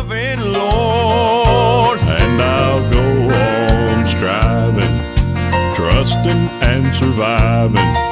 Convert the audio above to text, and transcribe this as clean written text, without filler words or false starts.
loving Lord. And I'll go on striving, trusting and surviving